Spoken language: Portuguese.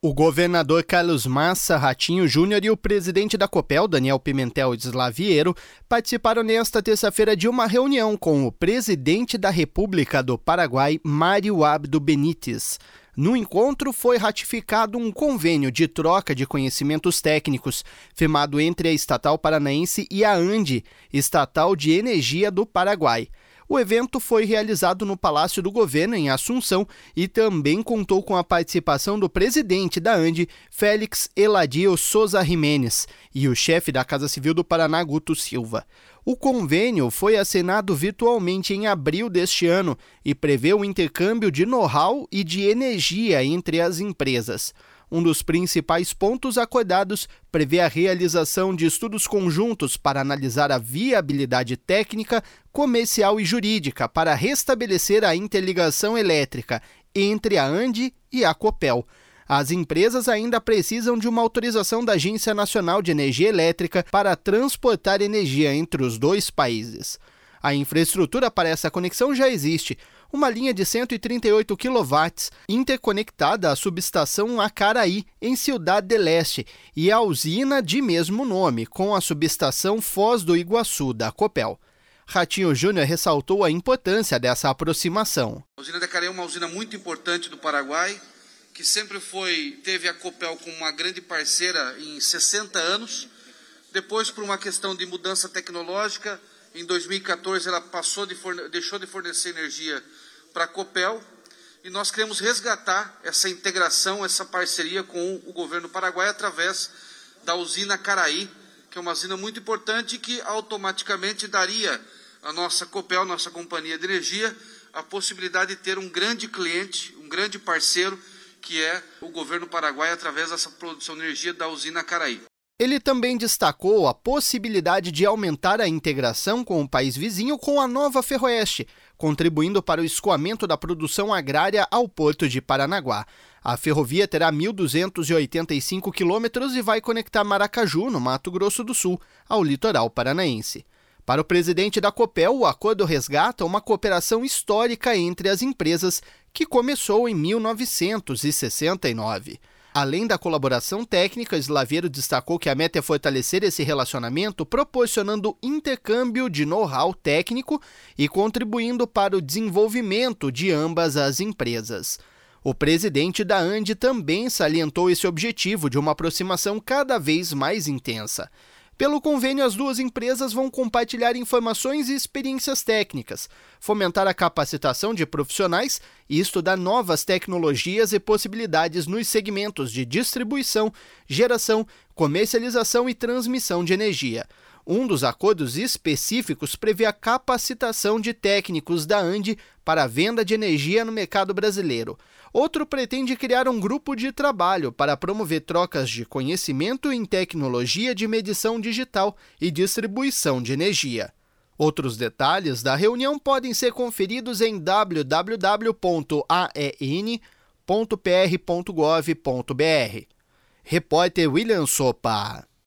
O governador Carlos Massa Ratinho Júnior e o presidente da Copel, Daniel Pimentel Slaviero, participaram nesta terça-feira de uma reunião com o presidente da República do Paraguai, Mário Abdo Benítez. No encontro, foi ratificado um convênio de troca de conhecimentos técnicos, firmado entre a Estatal Paranaense e a ANDE, Estatal de Energia do Paraguai. O evento foi realizado no Palácio do Governo, em Assunção, e também contou com a participação do presidente da ANDE, Félix Eladio Souza Jimenez, e o chefe da Casa Civil do Paraná, Guto Silva. O convênio foi assinado virtualmente em abril deste ano e prevê o intercâmbio de know-how e de energia entre as empresas. Um dos principais pontos acordados prevê a realização de estudos conjuntos para analisar a viabilidade técnica, comercial e jurídica para restabelecer a interligação elétrica entre a ANDE e a Copel. As empresas ainda precisam de uma autorização da Agência Nacional de Energia Elétrica para transportar energia entre os dois países. A infraestrutura para essa conexão já existe. Uma linha de 138 kW interconectada à subestação Acaraí, em Ciudad del Este, e a usina de mesmo nome, com a subestação Foz do Iguaçu, da Copel. Ratinho Júnior ressaltou a importância dessa aproximação. A usina de Acaraí é uma usina muito importante do Paraguai, que sempre teve a Copel como uma grande parceira em 60 anos. Depois, por uma questão de mudança tecnológica, em 2014 ela deixou de fornecer energia para a Copel, e nós queremos resgatar essa integração, essa parceria com o governo paraguaio através da usina Acaraí, que é uma usina muito importante que automaticamente daria à nossa Copel, nossa companhia de energia, a possibilidade de ter um grande cliente, um grande parceiro, que é o governo paraguaio através dessa produção de energia da usina Acaraí. Ele também destacou a possibilidade de aumentar a integração com o país vizinho com a nova Ferroeste, contribuindo para o escoamento da produção agrária ao Porto de Paranaguá. A ferrovia terá 1.285 quilômetros e vai conectar Maracaju, no Mato Grosso do Sul, ao litoral paranaense. Para o presidente da Copel, o acordo resgata uma cooperação histórica entre as empresas que começou em 1969. Além da colaboração técnica, Slaviero destacou que a meta é fortalecer esse relacionamento, proporcionando intercâmbio de know-how técnico e contribuindo para o desenvolvimento de ambas as empresas. O presidente da ANDE também salientou esse objetivo de uma aproximação cada vez mais intensa. Pelo convênio, as duas empresas vão compartilhar informações e experiências técnicas, fomentar a capacitação de profissionais e estudar novas tecnologias e possibilidades nos segmentos de distribuição, geração, comercialização e transmissão de energia. Um dos acordos específicos prevê a capacitação de técnicos da ANDE para a venda de energia no mercado brasileiro. Outro pretende criar um grupo de trabalho para promover trocas de conhecimento em tecnologia de medição digital e distribuição de energia. Outros detalhes da reunião podem ser conferidos em www.aen.pr.gov.br. Repórter William Sopa.